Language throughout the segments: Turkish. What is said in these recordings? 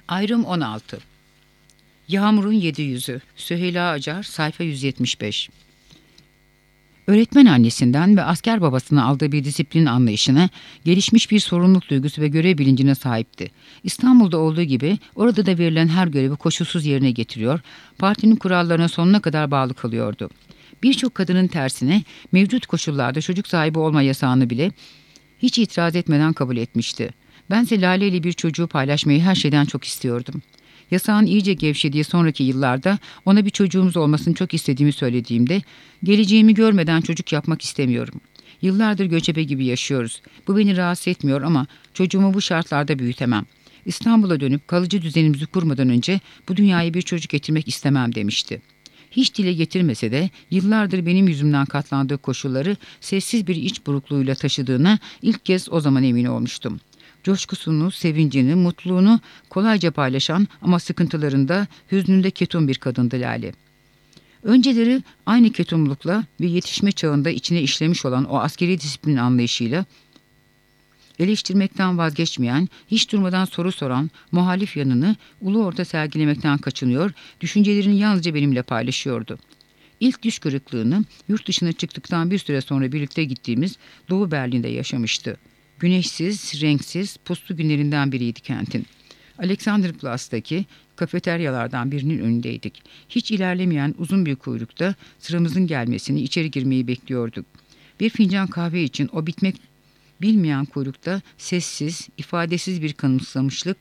Ayrım 16. Yağmur'un 700'ü. Süheyla Acar, sayfa 175. Öğretmen annesinden ve asker babasına aldığı bir disiplin anlayışına, gelişmiş bir sorumluluk duygusu ve görev bilincine sahipti. İstanbul'da olduğu gibi orada da verilen her görevi koşulsuz yerine getiriyor, partinin kurallarına sonuna kadar bağlı kalıyordu. Birçok kadının tersine mevcut koşullarda çocuk sahibi olma yasağını bile hiç itiraz etmeden kabul etmişti. Bense Lale ile bir çocuğu paylaşmayı her şeyden çok istiyordum. Yasağın iyice gevşediği sonraki yıllarda ona bir çocuğumuz olmasını çok istediğimi söylediğimde, geleceğimi görmeden çocuk yapmak istemiyorum. Yıllardır göçebe gibi yaşıyoruz. Bu beni rahatsız etmiyor ama çocuğumu bu şartlarda büyütemem. İstanbul'a dönüp kalıcı düzenimizi kurmadan önce bu dünyaya bir çocuk getirmek istemem demişti. Hiç dile getirmese de yıllardır benim yüzümden katlandığı koşulları sessiz bir iç burukluğuyla taşıdığına ilk kez o zaman emin olmuştum. Coşkusunu, sevincini, mutluluğunu kolayca paylaşan ama sıkıntılarında, hüznünde ketum bir kadındı Lale. Önceleri aynı ketumlukla ve yetişme çağında içine işlemiş olan o askeri disiplin anlayışıyla eleştirmekten vazgeçmeyen, hiç durmadan soru soran, muhalif yanını ulu orta sergilemekten kaçınıyor, düşüncelerini yalnızca benimle paylaşıyordu. İlk düş kırıklığını yurt dışına çıktıktan bir süre sonra birlikte gittiğimiz Doğu Berlin'de yaşamıştı. Güneşsiz, renksiz, puslu günlerinden biriydi kentin. Alexanderplatz'taki kafeteryalardan birinin önündeydik. Hiç ilerlemeyen uzun bir kuyrukta sıramızın gelmesini, içeri girmeyi bekliyorduk. Bir fincan kahve için o bitmek bilmeyen kuyrukta sessiz, ifadesiz bir kanımsamışlık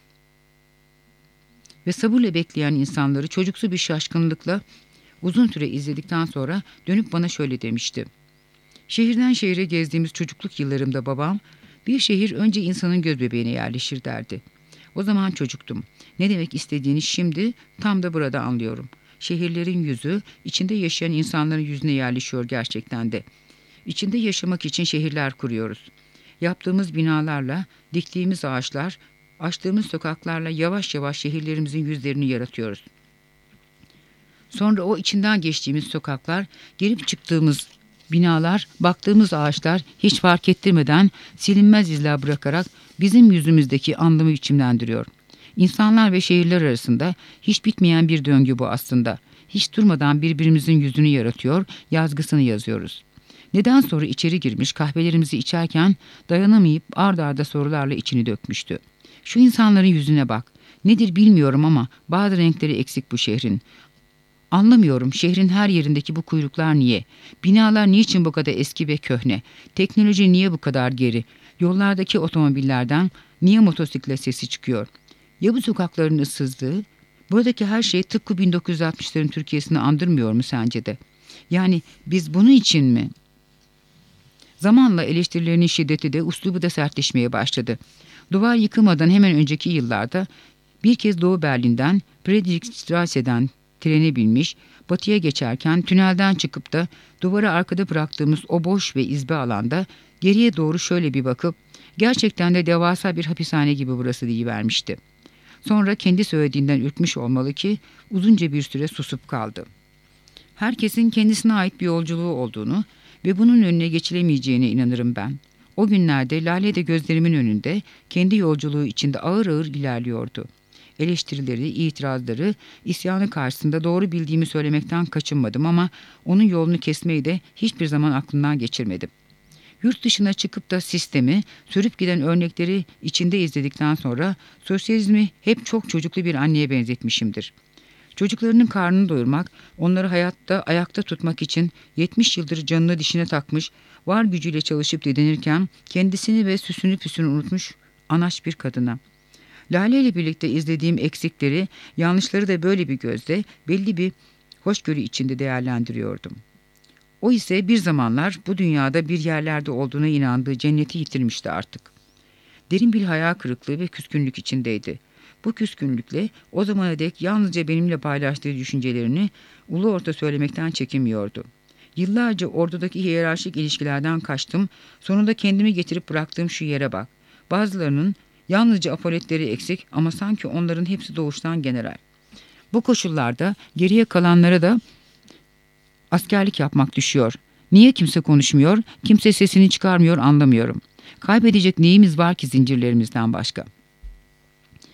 ve sabırla bekleyen insanları çocuksu bir şaşkınlıkla uzun süre izledikten sonra dönüp bana şöyle demişti. Şehirden şehire gezdiğimiz çocukluk yıllarımda babam, bir şehir önce insanın gözbebeğine yerleşir derdi. O zaman çocuktum. Ne demek istediğini şimdi tam da burada anlıyorum. Şehirlerin yüzü, içinde yaşayan insanların yüzüne yerleşiyor gerçekten de. İçinde yaşamak için şehirler kuruyoruz. Yaptığımız binalarla, diktiğimiz ağaçlar, açtığımız sokaklarla yavaş yavaş şehirlerimizin yüzlerini yaratıyoruz. Sonra o içinden geçtiğimiz sokaklar, girip çıktığımız binalar, baktığımız ağaçlar hiç fark ettirmeden silinmez izler bırakarak bizim yüzümüzdeki anlamı biçimlendiriyor. İnsanlar ve şehirler arasında hiç bitmeyen bir döngü bu aslında. Hiç durmadan birbirimizin yüzünü yaratıyor, yazgısını yazıyoruz. Neden sonra içeri girmiş kahvelerimizi içerken dayanamayıp ard arda sorularla içini dökmüştü. Şu insanların yüzüne bak. Nedir bilmiyorum ama bazı renkleri eksik bu şehrin. Anlamıyorum şehrin her yerindeki bu kuyruklar niye? Binalar niçin bu kadar eski ve köhne? Teknoloji niye bu kadar geri? Yollardaki otomobillerden niye motosiklet sesi çıkıyor? Ya bu sokakların ıssızlığı? Buradaki her şey tıpkı 1960'ların Türkiye'sini andırmıyor mu sence de? Yani biz bunun için mi? Zamanla eleştirilerinin şiddeti de üslubu da sertleşmeye başladı. Duvar yıkılmadan hemen önceki yıllarda bir kez Doğu Berlin'den Friedrichstrasse'den trene binmiş, batıya geçerken tünelden çıkıp da duvara arkada bıraktığımız o boş ve izbe alanda geriye doğru şöyle bir bakıp gerçekten de devasa bir hapishane gibi burası deyivermişti. Sonra kendi söylediğinden ürkmüş olmalı ki uzunca bir süre susup kaldı. Herkesin kendisine ait bir yolculuğu olduğunu ve bunun önüne geçilemeyeceğine inanırım ben. O günlerde Lale de gözlerimin önünde kendi yolculuğu içinde ağır ağır ilerliyordu. Eleştirileri, itirazları, isyanı karşısında doğru bildiğimi söylemekten kaçınmadım ama onun yolunu kesmeyi de hiçbir zaman aklımdan geçirmedim. Yurt dışına çıkıp da sistemi, sürüp giden örnekleri içinde izledikten sonra sosyalizmi hep çok çocuklu bir anneye benzetmişimdir. Çocuklarının karnını doyurmak, onları hayatta ayakta tutmak için 70 yıldır canını dişine takmış, var gücüyle çalışıp didinirken kendisini ve süsünü püsünü unutmuş anaç bir kadına. Lale ile birlikte izlediğim eksikleri, yanlışları da böyle bir gözle, belli bir hoşgörü içinde değerlendiriyordum. O ise bir zamanlar bu dünyada bir yerlerde olduğuna inandığı cenneti yitirmişti artık. Derin bir hayal kırıklığı ve küskünlük içindeydi. Bu küskünlükle o zamana dek yalnızca benimle paylaştığı düşüncelerini ulu orta söylemekten çekinmiyordu. Yıllarca ordudaki hiyerarşik ilişkilerden kaçtım, sonunda kendimi getirip bıraktığım şu yere bak. Bazılarının yalnızca apoletleri eksik ama sanki onların hepsi doğuştan general. Bu koşullarda geriye kalanlara da askerlik yapmak düşüyor. Niye kimse konuşmuyor, kimse sesini çıkarmıyor anlamıyorum. Kaybedecek neyimiz var ki zincirlerimizden başka?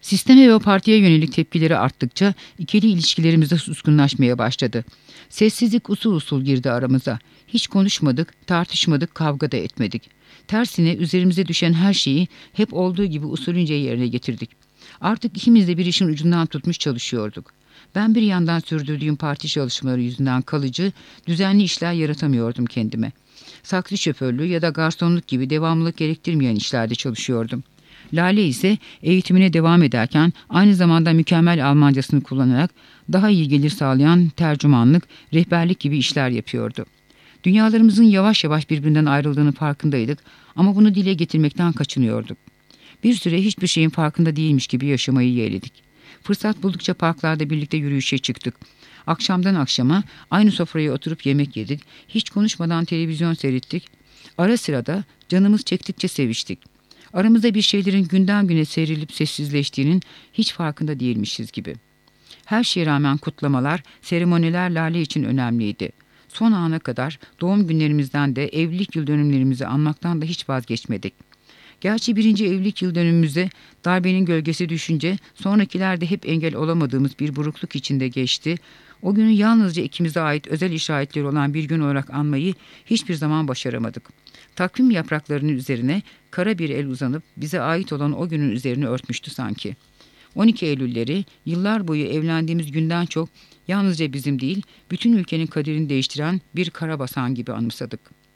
Sisteme ve o partiye yönelik tepkileri arttıkça ikili ilişkilerimiz de suskunlaşmaya başladı. Sessizlik usul usul girdi aramıza. Hiç konuşmadık, tartışmadık, kavga da etmedik. Tersine üzerimize düşen her şeyi hep olduğu gibi usulünce yerine getirdik. Artık ikimiz de bir işin ucundan tutmuş çalışıyorduk. Ben bir yandan sürdürdüğüm parti çalışmaları yüzünden kalıcı, düzenli işler yaratamıyordum kendime. Saklı şoförlüğü ya da garsonluk gibi devamlılık gerektirmeyen işlerde çalışıyordum. Lale ise eğitimine devam ederken aynı zamanda mükemmel Almancasını kullanarak daha iyi gelir sağlayan tercümanlık, rehberlik gibi işler yapıyordu. Dünyalarımızın yavaş yavaş birbirinden ayrıldığını farkındaydık ama bunu dile getirmekten kaçınıyorduk. Bir süre hiçbir şeyin farkında değilmiş gibi yaşamayı yeğledik. Fırsat buldukça parklarda birlikte yürüyüşe çıktık. Akşamdan akşama aynı sofraya oturup yemek yedik. Hiç konuşmadan televizyon seyrettik. Ara sıra da canımız çektikçe seviştik. Aramızda bir şeylerin günden güne seyrilip sessizleştiğinin hiç farkında değilmişiz gibi. Her şeye rağmen kutlamalar, seremoniler Lale için önemliydi. Son ana kadar doğum günlerimizden de evlilik yıl dönümlerimizi anmaktan da hiç vazgeçmedik. Gerçi birinci evlilik yıl dönümümüzde darbenin gölgesi düşünce sonrakiler de hep engel olamadığımız bir burukluk içinde geçti. O günü yalnızca ikimize ait özel işaretleri olan bir gün olarak anmayı hiçbir zaman başaramadık. Takvim yapraklarının üzerine kara bir el uzanıp bize ait olan o günün üzerine örtmüştü sanki. 12 Eylülleri yıllar boyu evlendiğimiz günden çok yalnızca bizim değil, bütün ülkenin kaderini değiştiren bir karabasan gibi anımsadık.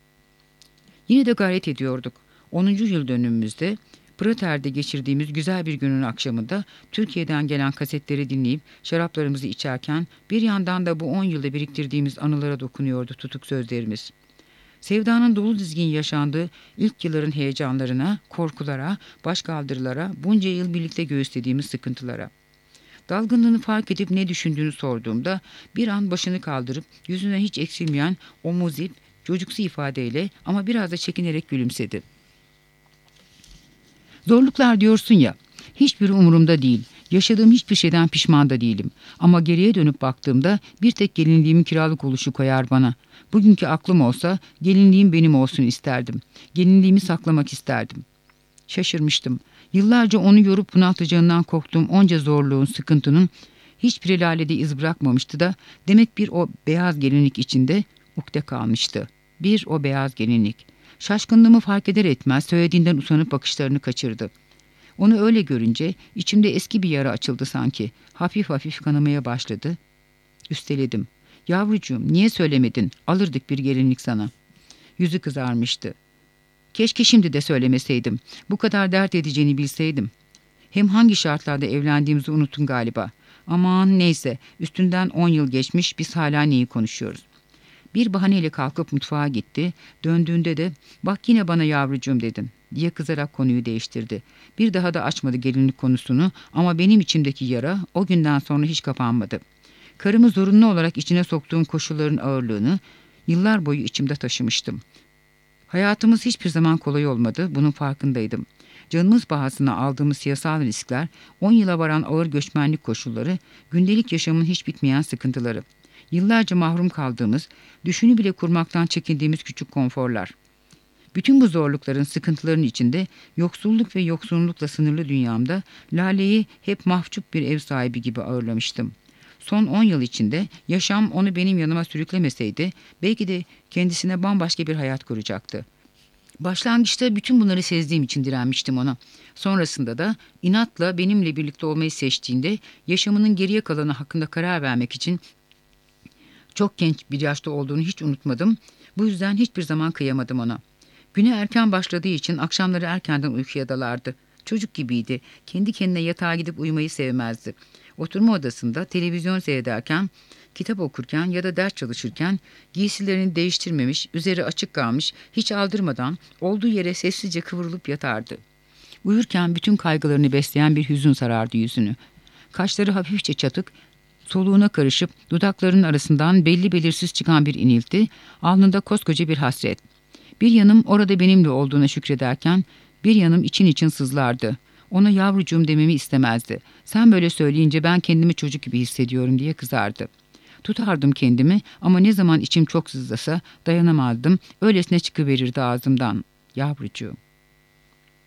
Yine de gayret ediyorduk. 10. yıl dönümümüzde Prater'de geçirdiğimiz güzel bir günün akşamında Türkiye'den gelen kasetleri dinleyip şaraplarımızı içerken bir yandan da bu 10 yılda biriktirdiğimiz anılara dokunuyordu tutuk sözlerimiz. Sevdanın dolu dizgin yaşandığı ilk yılların heyecanlarına, korkulara, başkaldırılara, bunca yıl birlikte göğüslediğimiz sıkıntılara. Dalgınlığını fark edip ne düşündüğünü sorduğumda bir an başını kaldırıp yüzüne hiç eksilmeyen o muzip, çocuksu ifadeyle ama biraz da çekinerek gülümsedi. Zorluklar diyorsun ya, hiçbiri umurumda değil. Yaşadığım hiçbir şeyden pişman da değilim. Ama geriye dönüp baktığımda bir tek gelinliğimin kiralık oluşu koyar bana. Bugünkü aklım olsa gelinliğim benim olsun isterdim. Gelinliğimi saklamak isterdim. Şaşırmıştım. Yıllarca onu yorup bunaltacağından korktuğum onca zorluğun, sıkıntının hiçbiri Lale'de iz bırakmamıştı da demek bir o beyaz gelinlik içinde ukde kalmıştı. Bir o beyaz gelinlik. Şaşkınlığımı fark eder etmez söylediğinden usanıp bakışlarını kaçırdı. Onu öyle görünce içimde eski bir yara açıldı sanki. Hafif hafif kanamaya başladı. Üsteledim. Yavrucuğum niye söylemedin? Alırdık bir gelinlik sana. Yüzü kızarmıştı. Keşke şimdi de söylemeseydim. Bu kadar dert edeceğini bilseydim. Hem hangi şartlarda evlendiğimizi unuttun galiba. Aman neyse üstünden 10 yıl geçmiş biz hala neyi konuşuyoruz. Bir bahaneyle kalkıp mutfağa gitti. Döndüğünde de bak yine bana yavrucuğum dedin diye kızarak konuyu değiştirdi. Bir daha da açmadı gelinlik konusunu ama benim içimdeki yara o günden sonra hiç kapanmadı. Karımı zorunlu olarak içine soktuğum koşulların ağırlığını yıllar boyu içimde taşımıştım. Hayatımız hiçbir zaman kolay olmadı, bunun farkındaydım. Canımız pahasına aldığımız siyasal riskler, 10 yıla varan ağır göçmenlik koşulları, gündelik yaşamın hiç bitmeyen sıkıntıları. Yıllarca mahrum kaldığımız, düşünü bile kurmaktan çekindiğimiz küçük konforlar. Bütün bu zorlukların, sıkıntıların içinde yoksulluk ve yoksunlukla sınırlı dünyamda Lale'yi hep mahcup bir ev sahibi gibi ağırlamıştım. Son 10 yıl içinde yaşam onu benim yanıma sürüklemeseydi belki de kendisine bambaşka bir hayat kuracaktı. Başlangıçta bütün bunları sezdiğim için direnmiştim ona. Sonrasında da inatla benimle birlikte olmayı seçtiğinde yaşamının geriye kalanı hakkında karar vermek için çok genç bir yaşta olduğunu hiç unutmadım. Bu yüzden hiçbir zaman kıyamadım ona. Güne erken başladığı için akşamları erkenden uykuya dalardı. Çocuk gibiydi. Kendi kendine yatağa gidip uyumayı sevmezdi. Oturma odasında televizyon seyrederken, kitap okurken ya da ders çalışırken giysilerini değiştirmemiş, üzeri açık kalmış, hiç aldırmadan olduğu yere sessizce kıvrılıp yatardı. Uyurken bütün kaygılarını besleyen bir hüzün sarardı yüzünü. Kaşları hafifçe çatık, soluğuna karışıp dudaklarının arasından belli belirsiz çıkan bir inilti, alnında koskoca bir hasret. Bir yanım orada benimle olduğuna şükrederken, bir yanım için için sızlardı. Ona yavrucuğum dememi istemezdi. Sen böyle söyleyince ben kendimi çocuk gibi hissediyorum diye kızardı. Tutardım kendimi ama ne zaman içim çok sızlasa dayanamazdım. Öylesine çıkıverirdi ağzımdan. Yavrucuğum.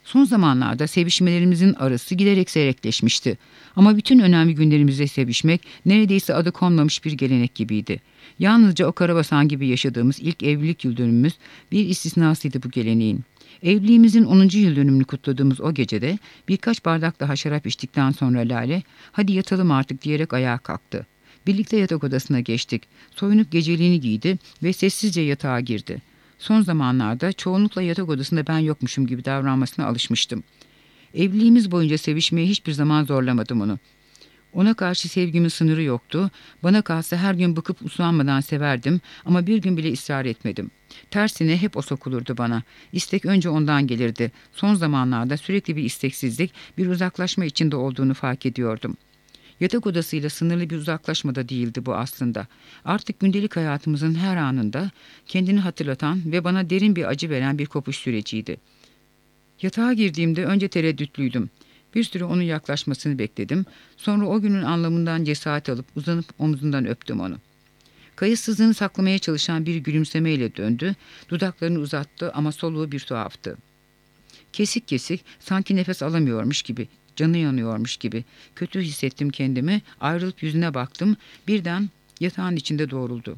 Son zamanlarda sevişmelerimizin arası giderek seyrekleşmişti. Ama bütün önemli günlerimizde sevişmek neredeyse adı konmamış bir gelenek gibiydi. Yalnızca o karabasan gibi yaşadığımız ilk evlilik yıl dönümümüz bir istisnasıydı bu geleneğin. Evliliğimizin 10. yıl dönümünü kutladığımız o gecede birkaç bardak daha şarap içtikten sonra Lale, "Hadi yatalım artık," diyerek ayağa kalktı. Birlikte yatak odasına geçtik. Soyunup geceliğini giydi ve sessizce yatağa girdi. Son zamanlarda çoğunlukla yatak odasında ben yokmuşum gibi davranmasına alışmıştım. Evliliğimiz boyunca sevişmeye hiçbir zaman zorlamadım onu. Ona karşı sevgimin sınırı yoktu. Bana kalsa her gün bıkıp usanmadan severdim ama bir gün bile ısrar etmedim. Tersine hep o sokulurdu bana. İstek önce ondan gelirdi. Son zamanlarda sürekli bir isteksizlik, bir uzaklaşma içinde olduğunu fark ediyordum. Yatak odasıyla sınırlı bir uzaklaşma da değildi bu aslında. Artık gündelik hayatımızın her anında kendini hatırlatan ve bana derin bir acı veren bir kopuş süreciydi. Yatağa girdiğimde önce tereddütlüydüm. Bir süre onun yaklaşmasını bekledim. Sonra o günün anlamından cesaret alıp uzanıp omzundan öptüm onu. Kayıtsızlığını saklamaya çalışan bir gülümsemeyle döndü. Dudaklarını uzattı ama soluğu bir tuhaftı. Kesik kesik, sanki nefes alamıyormuş gibi, canı yanıyormuş gibi. Kötü hissettim kendimi, ayrılıp yüzüne baktım. Birden yatağın içinde doğruldu.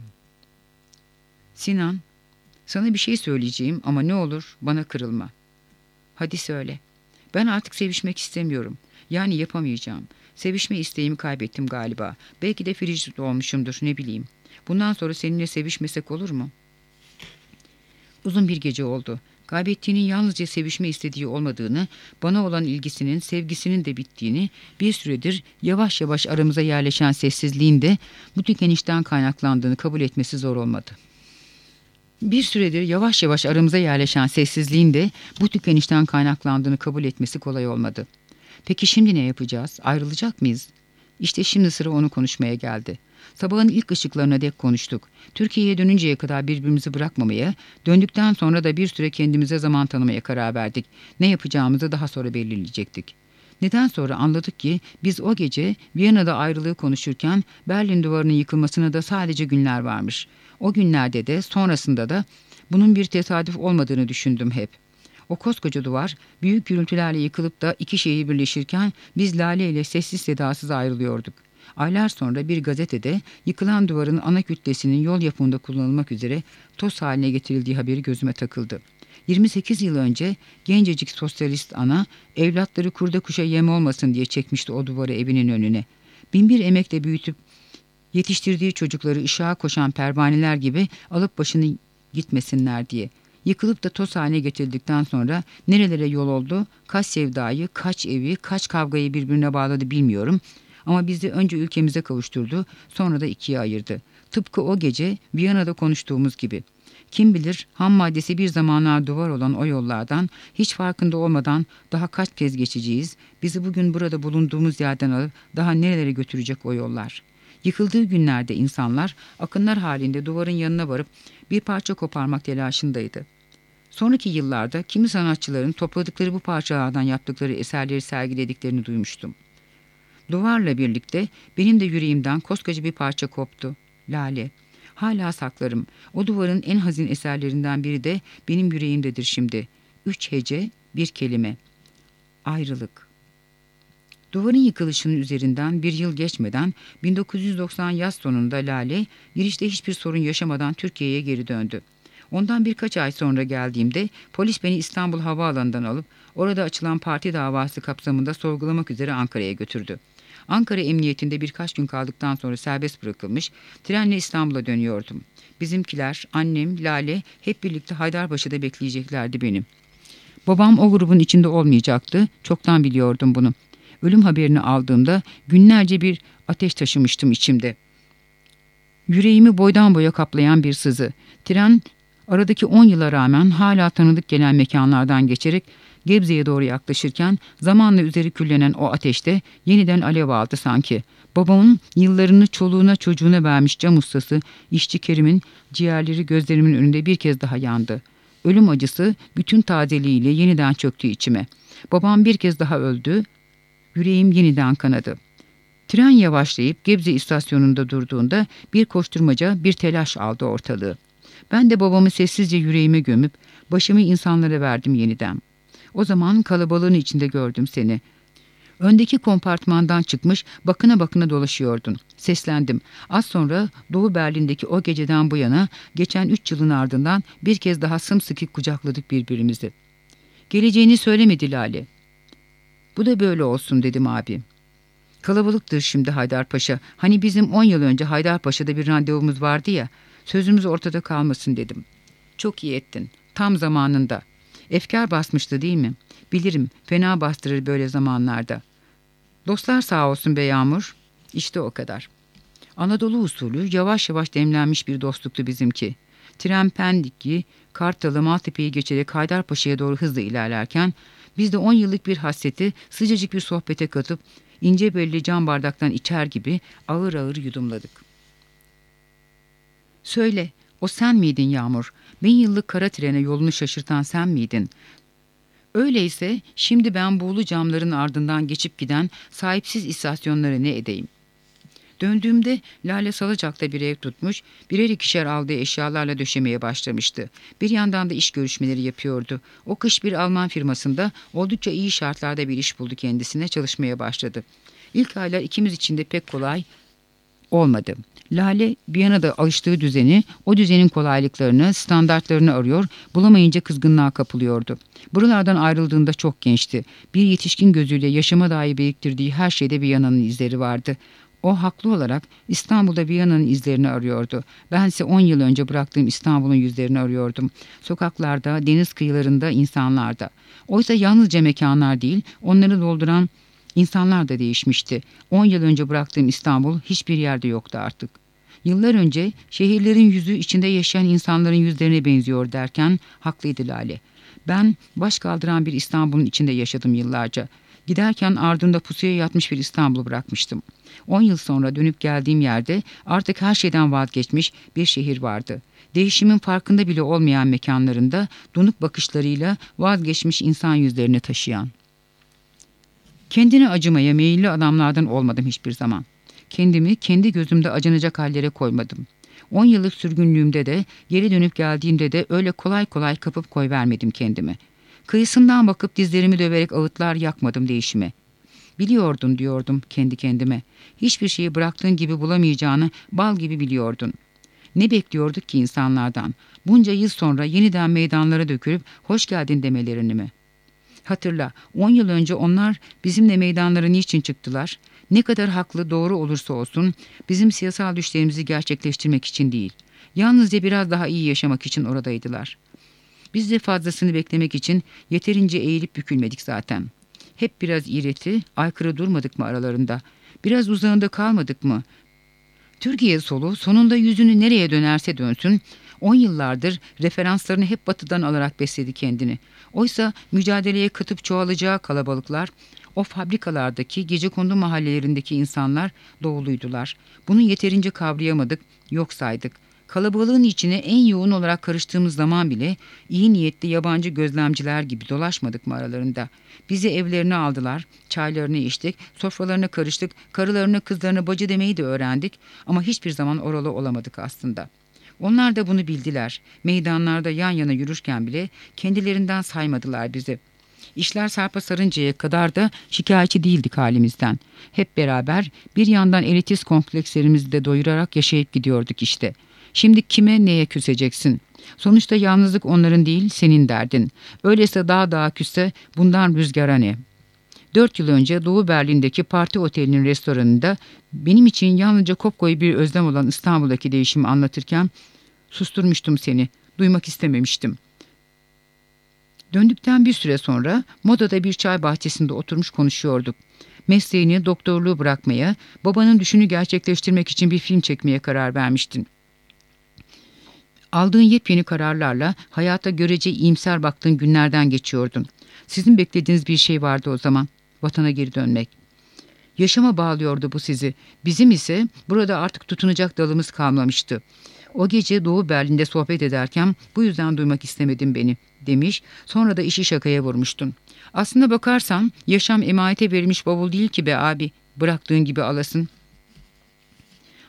"Sinan, sana bir şey söyleyeceğim ama ne olur bana kırılma." "Hadi söyle." "Ben artık sevişmek istemiyorum. Yani yapamayacağım. Sevişme isteğimi kaybettim galiba. Belki de frigid olmuşumdur, ne bileyim. Bundan sonra seninle sevişmesek olur mu?" Uzun bir gece oldu. Kaybettiğinin yalnızca sevişme istediği olmadığını, bana olan ilgisinin, sevgisinin de bittiğini, bir süredir yavaş yavaş aramıza yerleşen sessizliğin de bu tükenişten kaynaklandığını kabul etmesi zor olmadı. Bir süredir yavaş yavaş aramıza yerleşen sessizliğin de bu tükenişten kaynaklandığını kabul etmesi kolay olmadı. Peki şimdi ne yapacağız? Ayrılacak mıyız? İşte şimdi sıra onu konuşmaya geldi. Sabahın ilk ışıklarına dek konuştuk. Türkiye'ye dönünceye kadar birbirimizi bırakmamaya, döndükten sonra da bir süre kendimize zaman tanımaya karar verdik. Ne yapacağımızı daha sonra belirleyecektik. Neden sonra anladık ki biz o gece Viyana'da ayrılığı konuşurken Berlin duvarının yıkılmasına da sadece günler varmış. O günlerde de sonrasında da bunun bir tesadüf olmadığını düşündüm hep. O koskoca duvar büyük gürültülerle yıkılıp da iki şehir birleşirken biz Lale ile sessiz sedasız ayrılıyorduk. Aylar sonra bir gazetede yıkılan duvarın ana kütlesinin yol yapımında kullanılmak üzere toz haline getirildiği haberi gözüme takıldı. 28 yıl önce gencecik sosyalist ana evlatları kurda kuşa yem olmasın diye çekmişti o duvarı evinin önüne. Binbir emekle büyütüp yetiştirdiği çocukları ışığa koşan pervaneler gibi alıp başını gitmesinler diye. Yıkılıp da toz haline getirildikten sonra nerelere yol oldu, kaç sevdayı, kaç evi, kaç kavgayı birbirine bağladı bilmiyorum. Ama bizi önce ülkemize kavuşturdu, sonra da ikiye ayırdı. Tıpkı o gece Viyana'da konuştuğumuz gibi. Kim bilir ham maddesi bir zamanlar duvar olan o yollardan hiç farkında olmadan daha kaç kez geçeceğiz, bizi bugün burada bulunduğumuz yerden alıp daha nerelere götürecek o yollar. Yıkıldığı günlerde insanlar akınlar halinde duvarın yanına varıp bir parça koparmak telaşındaydı. Sonraki yıllarda kimi sanatçıların topladıkları bu parçalardan yaptıkları eserleri sergilediklerini duymuştum. Duvarla birlikte benim de yüreğimden koskoca bir parça koptu. Lale. Hala saklarım. O duvarın en hazin eserlerinden biri de benim yüreğimdedir şimdi. 3 hece, bir kelime. Ayrılık. Duvarın yıkılışının üzerinden bir yıl geçmeden 1990 yaz sonunda Lale girişte hiçbir sorun yaşamadan Türkiye'ye geri döndü. Ondan birkaç ay sonra geldiğimde polis beni İstanbul Havaalanı'ndan alıp orada açılan parti davası kapsamında sorgulamak üzere Ankara'ya götürdü. Ankara Emniyetinde birkaç gün kaldıktan sonra serbest bırakılmış, trenle İstanbul'a dönüyordum. Bizimkiler, annem, Lale hep birlikte Haydarpaşa'da bekleyeceklerdi beni. Babam o grubun içinde olmayacaktı, çoktan biliyordum bunu. Ölüm haberini aldığımda günlerce bir ateş taşımıştım içimde. Yüreğimi boydan boya kaplayan bir sızı. Tren aradaki 10 yıla rağmen hala tanıdık gelen mekanlardan geçerek Gebze'ye doğru yaklaşırken zamanla üzeri küllenen o ateşte yeniden alev aldı sanki. Babamın yıllarını çoluğuna çocuğuna vermiş cam ustası işçi Kerim'in ciğerleri gözlerimin önünde bir kez daha yandı. Ölüm acısı bütün tazeliğiyle yeniden çöktü içime. Babam bir kez daha öldü. Yüreğim yeniden kanadı. Tren yavaşlayıp Gebze istasyonunda durduğunda bir koşturmaca, bir telaş aldı ortalığı. Ben de babamı sessizce yüreğime gömüp başımı insanlara verdim yeniden. O zaman kalabalığın içinde gördüm seni. Öndeki kompartmandan çıkmış, bakına bakına dolaşıyordun. Seslendim. Az sonra Doğu Berlin'deki o geceden bu yana, geçen 3 yılın ardından bir kez daha sımsıkı kucakladık birbirimizi. Geleceğini söylemedi Lale. Bu da böyle olsun dedim abi. Kalabalıktır şimdi Haydarpaşa. Hani bizim 10 yıl önce Haydarpaşa'da bir randevumuz vardı ya. Sözümüz ortada kalmasın dedim. Çok iyi ettin. Tam zamanında. Efkar basmıştı değil mi? Bilirim, fena bastırır böyle zamanlarda. Dostlar sağ olsun be Yağmur. İşte o kadar. Anadolu usulü yavaş yavaş demlenmiş bir dostluktu bizimki. Tren Pendik'i, Kartal'ı, Maltepe'yi geçerek Haydarpaşa'ya doğru hızla ilerlerken biz de 10 yıllık bir hasreti sıcacık bir sohbete katıp ince belli cam bardaktan içer gibi ağır ağır yudumladık. Söyle, o sen miydin Yağmur? 1000 yıllık kara trene yolunu şaşırtan sen miydin? Öyleyse şimdi ben buğulu camların ardından geçip giden sahipsiz istasyonları ne edeyim? Döndüğümde Lale Salacak'ta bir ev tutmuş, birer ikişer aldığı eşyalarla döşemeye başlamıştı. Bir yandan da iş görüşmeleri yapıyordu. O kış bir Alman firmasında oldukça iyi şartlarda bir iş buldu kendisine, çalışmaya başladı. İlk aylar ikimiz için de pek kolay olmadı. Lale Viyana'da alıştığı düzeni, o düzenin kolaylıklarını, standartlarını arıyor, bulamayınca kızgınlığa kapılıyordu. Buralardan ayrıldığında çok gençti. Bir yetişkin gözüyle yaşama dair biriktirdiği her şeyde Viyana'nın izleri vardı. O haklı olarak İstanbul'da Viyana'nın izlerini arıyordu. Bense 10 yıl önce bıraktığım İstanbul'un yüzlerini arıyordum. Sokaklarda, deniz kıyılarında, insanlarda. Oysa yalnızca mekanlar değil, onları dolduran İnsanlar da değişmişti. 10 yıl önce bıraktığım İstanbul hiçbir yerde yoktu artık. Yıllar önce şehirlerin yüzü içinde yaşayan insanların yüzlerine benziyor derken haklıydı Lale. Ben baş kaldıran bir İstanbul'un içinde yaşadım yıllarca. Giderken ardında pusuya yatmış bir İstanbul'u bırakmıştım. 10 yıl sonra dönüp geldiğim yerde artık her şeyden vazgeçmiş bir şehir vardı. Değişimin farkında bile olmayan mekanlarında donuk bakışlarıyla vazgeçmiş insan yüzlerini taşıyan. Kendine acımaya meyilli adamlardan olmadım hiçbir zaman. Kendimi kendi gözümde acınacak hallere koymadım. 10 yıllık sürgünlüğümde de, geri dönüp geldiğimde de öyle kolay kolay kapıp koyvermedim kendimi. Kıyısından bakıp dizlerimi döverek ağıtlar yakmadım değişime. Biliyordun diyordum kendi kendime. Hiçbir şeyi bıraktığın gibi bulamayacağını bal gibi biliyordun. Ne bekliyorduk ki insanlardan? Bunca yıl sonra yeniden meydanlara dökülüp hoş geldin demelerini mi? Hatırla, 10 yıl önce onlar bizimle meydanlara niçin çıktılar? Ne kadar haklı, doğru olursa olsun bizim siyasal düşlerimizi gerçekleştirmek için değil. Yalnızca biraz daha iyi yaşamak için oradaydılar. Biz de fazlasını beklemek için yeterince eğilip bükülmedik zaten. Hep biraz iğreti, aykırı durmadık mı aralarında? Biraz uzağında kalmadık mı? Türkiye solu sonunda yüzünü nereye dönerse dönsün, 10 yıllardır referanslarını hep batıdan alarak besledi kendini. Oysa mücadeleye katıp çoğalacağı kalabalıklar, o fabrikalardaki, gecekondu mahallelerindeki insanlar doğuluydular. Bunu yeterince kavrayamadık, yok saydık. Kalabalığın içine en yoğun olarak karıştığımız zaman bile iyi niyetli yabancı gözlemciler gibi dolaşmadık mı aralarında? Bizi evlerine aldılar, çaylarını içtik, sofralarına karıştık, karılarına kızlarına bacı demeyi de öğrendik ama hiçbir zaman oralı olamadık aslında. Onlar da bunu bildiler. Meydanlarda yan yana yürürken bile kendilerinden saymadılar bizi. İşler sarpa sarıncaya kadar da şikayetçi değildik halimizden. Hep beraber bir yandan elitist komplekslerimizi de doyurarak yaşayıp gidiyorduk işte. Şimdi kime neye küseceksin? Sonuçta yalnızlık onların değil senin derdin. Öyleyse dağa küsse bundan rüzgara ne? 4 yıl önce Doğu Berlin'deki parti otelinin restoranında benim için yalnızca kopkoyu bir özlem olan İstanbul'daki değişimi anlatırken susturmuştum seni, duymak istememiştim. Döndükten bir süre sonra Moda'da bir çay bahçesinde oturmuş konuşuyorduk. Mesleğini, doktorluğu bırakmaya, babanın düşünü gerçekleştirmek için bir film çekmeye karar vermiştin. Aldığın yepyeni kararlarla hayata görece iyimser baktığın günlerden geçiyordun. Sizin beklediğiniz bir şey vardı o zaman. Vatana geri dönmek. Yaşama bağlıyordu bu sizi. Bizim ise burada artık tutunacak dalımız kalmamıştı. O gece Doğu Berlin'de sohbet ederken bu yüzden duymak istemedin beni demiş. Sonra da işi şakaya vurmuştun. Aslına bakarsan yaşam emanete verilmiş bavul değil ki be abi. Bıraktığın gibi alasın.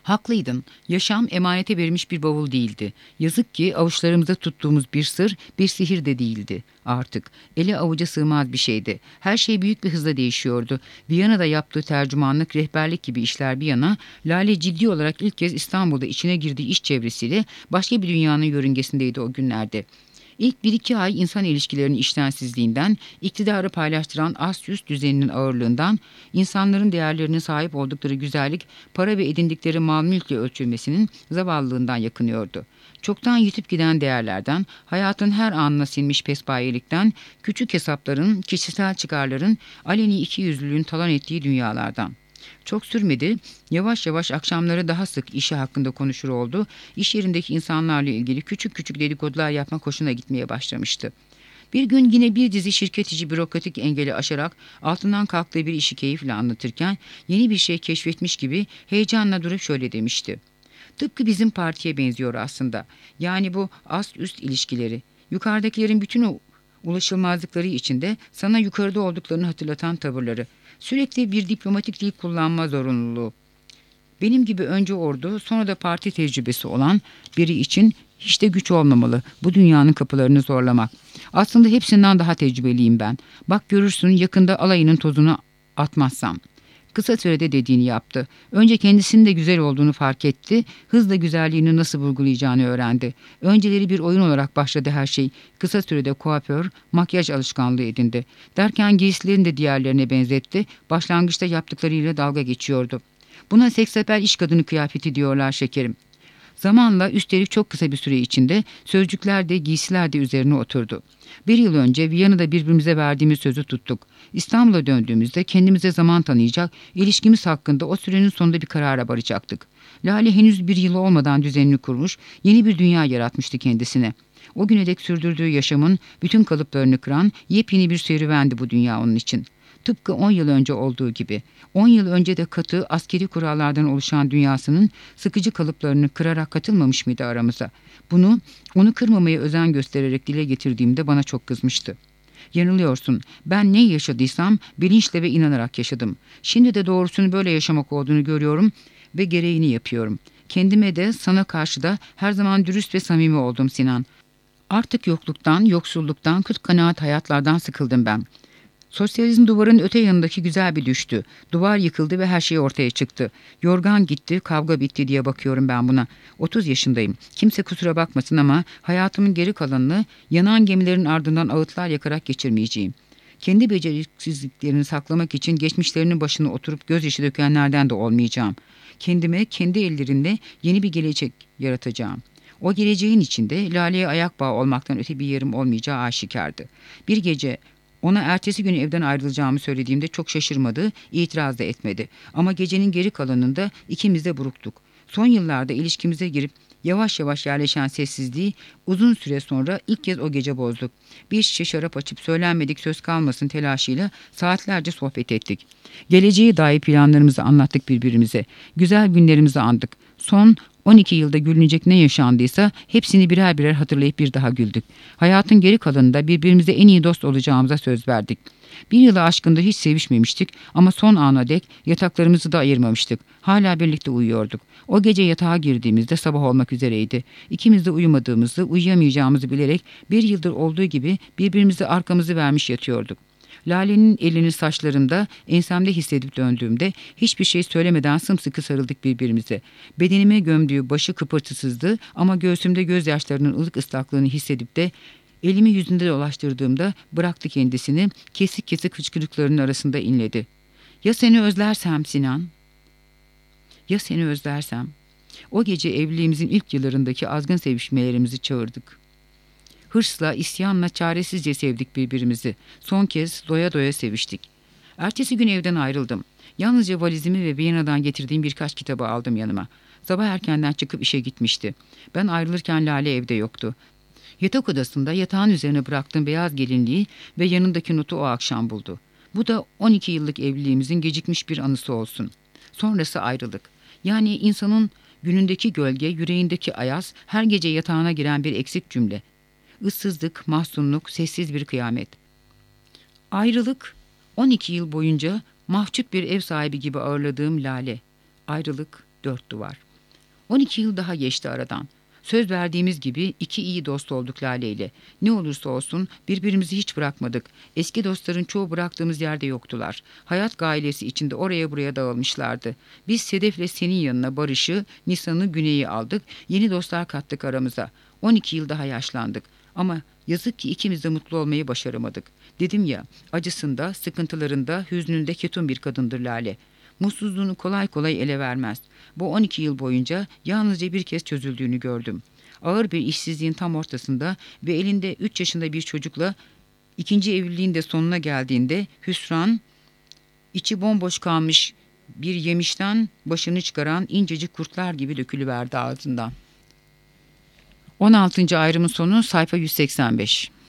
Haklıydın. Yaşam emanete verilmiş bir bavul değildi. Yazık ki avuçlarımızda tuttuğumuz bir sır, bir sihir de değildi artık. Ele avuca sığmaz bir şeydi. Her şey büyük bir hızla değişiyordu. Viyana'da yaptığı tercümanlık, rehberlik gibi işler bir yana, Lale ciddi olarak ilk kez İstanbul'da içine girdiği iş çevresiyle başka bir dünyanın yörüngesindeydi o günlerde. İlk bir iki ay insan ilişkilerinin iştensizliğinden, iktidarı paylaştıran ast-üst düzeninin ağırlığından, insanların değerlerine sahip oldukları güzellik, para ve edindikleri mal mülkle ölçülmesinin zavallılığından yakınıyordu. Çoktan yitip giden değerlerden, hayatın her anına sinmiş pespayelikten, küçük hesapların, kişisel çıkarların, aleni ikiyüzlülüğün talan ettiği dünyalardan. Çok sürmedi, yavaş yavaş akşamları daha sık işi hakkında konuşur oldu, iş yerindeki insanlarla ilgili küçük küçük dedikodular yapmak hoşuna gitmeye başlamıştı. Bir gün yine bir dizi şirket içi bürokratik engeli aşarak altından kalktığı bir işi keyifle anlatırken yeni bir şey keşfetmiş gibi heyecanla durup şöyle demişti. Tıpkı bizim partiye benziyor aslında. Yani bu ast-üst ilişkileri. Yukarıdakilerin bütün o ulaşılmazlıkları içinde sana yukarıda olduklarını hatırlatan tavırları. Sürekli bir diplomatik dil kullanma zorunluluğu. Benim gibi önce ordu, sonra da parti tecrübesi olan biri için hiç de güç olmamalı bu dünyanın kapılarını zorlamak. Aslında hepsinden daha tecrübeliyim ben. Bak görürsün yakında alayının tozunu atmazsam. Kısa sürede dediğini yaptı. Önce kendisinin de güzel olduğunu fark etti. Hızla güzelliğini nasıl vurgulayacağını öğrendi. Önceleri bir oyun olarak başladı her şey. Kısa sürede kuaför, makyaj alışkanlığı edindi. Derken giysilerini de diğerlerine benzetti. Başlangıçta yaptıklarıyla dalga geçiyordu. Buna seksapel iş kadını kıyafeti diyorlar şekerim. Zamanla üstelik çok kısa bir süre içinde sözcükler de giysiler de üzerine oturdu. Bir yıl önce Viyana'da birbirimize verdiğimiz sözü tuttuk. İstanbul'a döndüğümüzde kendimize zaman tanıyacak, ilişkimiz hakkında o sürenin sonunda bir karara varacaktık. Lale henüz bir yıl olmadan düzenini kurmuş, yeni bir dünya yaratmıştı kendisine. O güne dek sürdürdüğü yaşamın bütün kalıplarını kıran yepyeni bir serüvendi bu dünya onun için. Tıpkı 10 yıl önce olduğu gibi. 10 yıl önce de katı askeri kurallardan oluşan dünyasının sıkıcı kalıplarını kırarak katılmamış mıydı aramıza? Onu kırmamaya özen göstererek dile getirdiğimde bana çok kızmıştı. Yanılıyorsun. Ben ne yaşadıysam bilinçle ve inanarak yaşadım. Şimdi de doğrusunu böyle yaşamak olduğunu görüyorum ve gereğini yapıyorum. Kendime de sana karşı da her zaman dürüst ve samimi oldum Sinan. Artık yokluktan, yoksulluktan, kıt kanaat hayatlardan sıkıldım ben. Sosyalizm duvarın öte yanındaki güzel bir düştü. Duvar yıkıldı ve her şey ortaya çıktı. Yorgan gitti, kavga bitti diye bakıyorum ben buna. 30 yaşındayım. Kimse kusura bakmasın ama hayatımın geri kalanını yanan gemilerin ardından ağıtlar yakarak geçirmeyeceğim. Kendi beceriksizliklerini saklamak için geçmişlerinin başına oturup gözyaşı dökenlerden de olmayacağım. Kendime kendi ellerimle yeni bir gelecek yaratacağım. O geleceğin içinde Lale'ye ayak bağı olmaktan öte bir yerim olmayacağı aşikardı. Bir gece ona ertesi gün evden ayrılacağımı söylediğimde çok şaşırmadı, itiraz da etmedi. Ama gecenin geri kalanında ikimiz de buruktuk. Son yıllarda ilişkimize girip yavaş yavaş yerleşen sessizliği uzun süre sonra ilk kez o gece bozduk. Bir şişe şarap açıp söylenmedik söz kalmasın telaşıyla saatlerce sohbet ettik. Geleceğe dair planlarımızı anlattık birbirimize. Güzel günlerimizi andık. Son 12 yılda gülünecek ne yaşandıysa hepsini birer birer hatırlayıp bir daha güldük. Hayatın geri kalanında birbirimize en iyi dost olacağımıza söz verdik. Bir yılı aşkında hiç sevişmemiştik ama son ana dek yataklarımızı da ayırmamıştık. Hala birlikte uyuyorduk. O gece yatağa girdiğimizde sabah olmak üzereydi. İkimiz de uyumadığımızı, uyuyamayacağımızı bilerek bir yıldır olduğu gibi birbirimize arkamızı vermiş yatıyorduk. Lale'nin elini saçlarımda, ensemde hissedip döndüğümde hiçbir şey söylemeden sımsıkı sarıldık birbirimize. Bedenime gömdüğü başı kıpırtısızdı ama göğsümde gözyaşlarının ılık ıslaklığını hissedip de elimi yüzünde dolaştırdığımda bıraktı kendisini, kesik kesik hıçkırıklarının arasında inledi. Ya seni özlersem Sinan? Ya seni özlersem? O gece evliliğimizin ilk yıllarındaki azgın sevişmelerimizi çağırdık. Hırsla, isyanla çaresizce sevdik birbirimizi. Son kez doya doya seviştik. Ertesi gün evden ayrıldım. Yalnızca valizimi ve Viyana'dan getirdiğim birkaç kitabı aldım yanıma. Sabah erkenden çıkıp işe gitmişti. Ben ayrılırken Lale evde yoktu. Yatak odasında yatağın üzerine bıraktığım beyaz gelinliği ve yanındaki notu o akşam buldu. Bu da 12 yıllık evliliğimizin gecikmiş bir anısı olsun. Sonrası ayrılık. Yani insanın günündeki gölge, yüreğindeki ayaz, her gece yatağına giren bir eksik cümle. Issızlık, mahzunluk, sessiz bir kıyamet. Ayrılık, 12 yıl boyunca mahcup bir ev sahibi gibi ağırladığım Lale. Ayrılık, 4 duvar. 12 yıl daha geçti aradan. Söz verdiğimiz gibi iki iyi dost olduk Lale ile. Ne olursa olsun birbirimizi hiç bırakmadık. Eski dostların çoğu bıraktığımız yerde yoktular. Hayat gailesi içinde oraya buraya dağılmışlardı. Biz Sedef'le senin yanına Barış'ı, Nisan'ı, Güney'i aldık. Yeni dostlar kattık aramıza. 12 yıl daha yaşlandık. Ama yazık ki ikimiz de mutlu olmayı başaramadık. Dedim ya, acısında, sıkıntılarında, hüznünde ketum bir kadındır Lale. Mutsuzluğunu kolay kolay ele vermez. Bu 12 yıl boyunca yalnızca bir kez çözüldüğünü gördüm. Ağır bir işsizliğin tam ortasında ve elinde 3 yaşında bir çocukla ikinci evliliğin de sonuna geldiğinde hüsran, içi bomboş kalmış bir yemişten başını çıkaran incecik kurtlar gibi dökülüverdi ağzından. 16. ayrımın sonu sayfa 185.